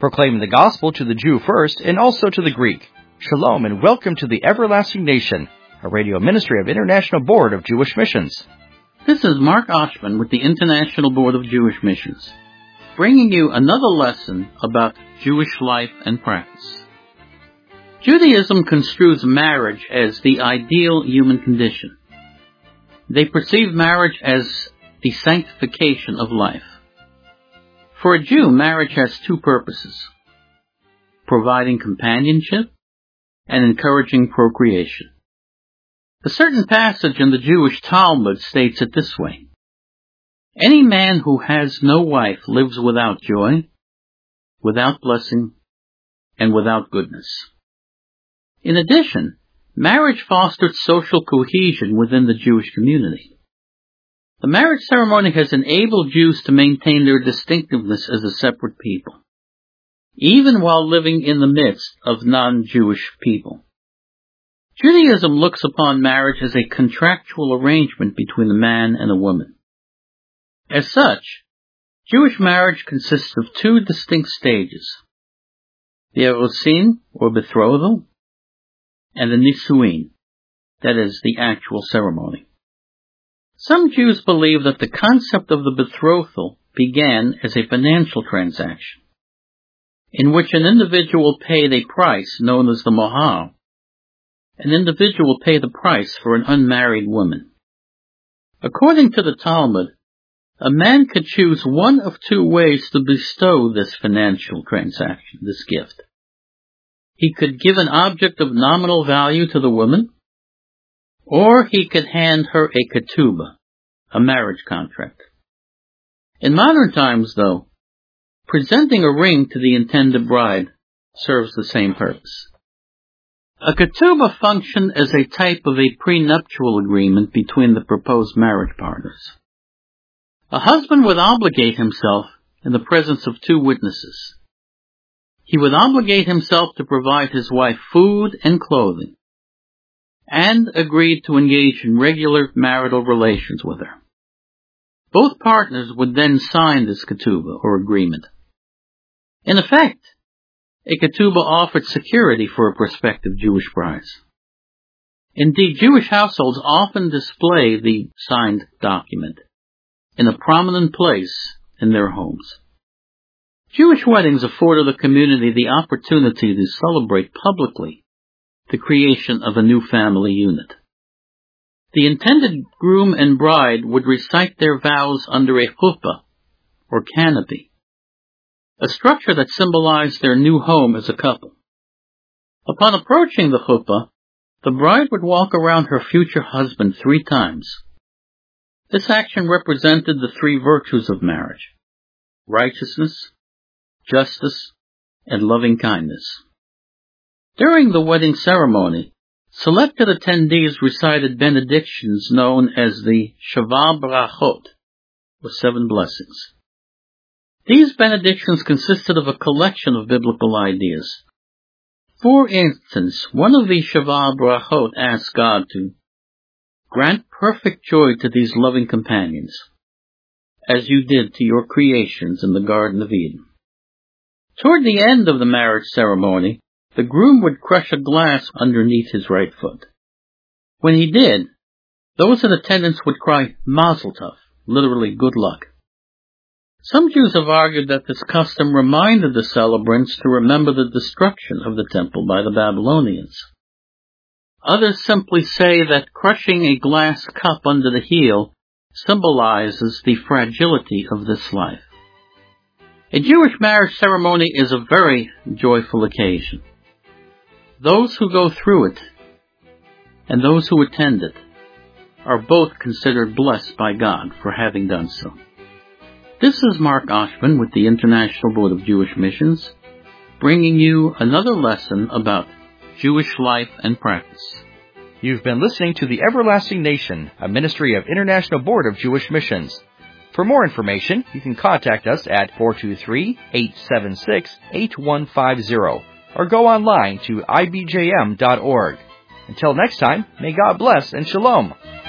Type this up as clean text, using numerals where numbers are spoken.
proclaiming the gospel to the Jew first and also to the Greek. Shalom and welcome to the Everlasting Nation, a radio ministry of International Board of Jewish Missions. This is Mark Oshman with the International Board of Jewish Missions, bringing you another lesson about Jewish life and practice. Judaism construes marriage as the ideal human condition. They perceive marriage as the sanctification of life. For a Jew, marriage has two purposes: providing companionship and encouraging procreation. A certain passage in the Jewish Talmud states it this way: any man who has no wife lives without joy, without blessing, and without goodness. In addition, marriage fostered social cohesion within the Jewish community. The marriage ceremony has enabled Jews to maintain their distinctiveness as a separate people, even while living in the midst of non-Jewish people. Judaism looks upon marriage as a contractual arrangement between a man and a woman. As such, Jewish marriage consists of two distinct stages: the erusin, or betrothal, and the nisuin, that is, the actual ceremony. Some Jews believe that the concept of the betrothal began as a financial transaction, in which an individual paid a price known as the mohar. An individual paid the price for an unmarried woman. According to the Talmud, a man could choose one of two ways to bestow this financial transaction, this gift. He could give an object of nominal value to the woman, or he could hand her a ketubah, a marriage contract. In modern times, though, presenting a ring to the intended bride serves the same purpose. A ketubah functioned as a type of a prenuptial agreement between the proposed marriage partners. A husband would obligate himself in the presence of two witnesses. He would obligate himself to provide his wife food and clothing, and agreed to engage in regular marital relations with her. Both partners would then sign this ketubah, or agreement. In effect, a ketubah offered security for a prospective Jewish bride. Indeed, Jewish households often display the signed document in a prominent place in their homes. Jewish weddings afforded the community the opportunity to celebrate publicly the creation of a new family unit. The intended groom and bride would recite their vows under a chuppah, or canopy, a structure that symbolized their new home as a couple. Upon approaching the chuppah, the bride would walk around her future husband 3 times. This action represented the 3 virtues of marriage: righteousness, justice, and loving kindness. During the wedding ceremony, selected attendees recited benedictions known as the Sheva Brachot, or 7 blessings. These benedictions consisted of a collection of biblical ideas. For instance, one of the Sheva Brachot asked God to grant perfect joy to these loving companions, as you did to your creations in the Garden of Eden. Toward the end of the marriage ceremony, the groom would crush a glass underneath his right foot. When he did, those in attendance would cry Mazel Tov, literally good luck. Some Jews have argued that this custom reminded the celebrants to remember the destruction of the temple by the Babylonians. Others simply say that crushing a glass cup under the heel symbolizes the fragility of this life. A Jewish marriage ceremony is a very joyful occasion. Those who go through it and those who attend it are both considered blessed by God for having done so. This is Mark Oshman with the International Board of Jewish Missions, bringing you another lesson about Jewish life and practice. You've been listening to the Everlasting Nation, a ministry of International Board of Jewish Missions. For more information, you can contact us at 423-876-8150 or go online to ibjm.org. Until next time, may God bless and shalom.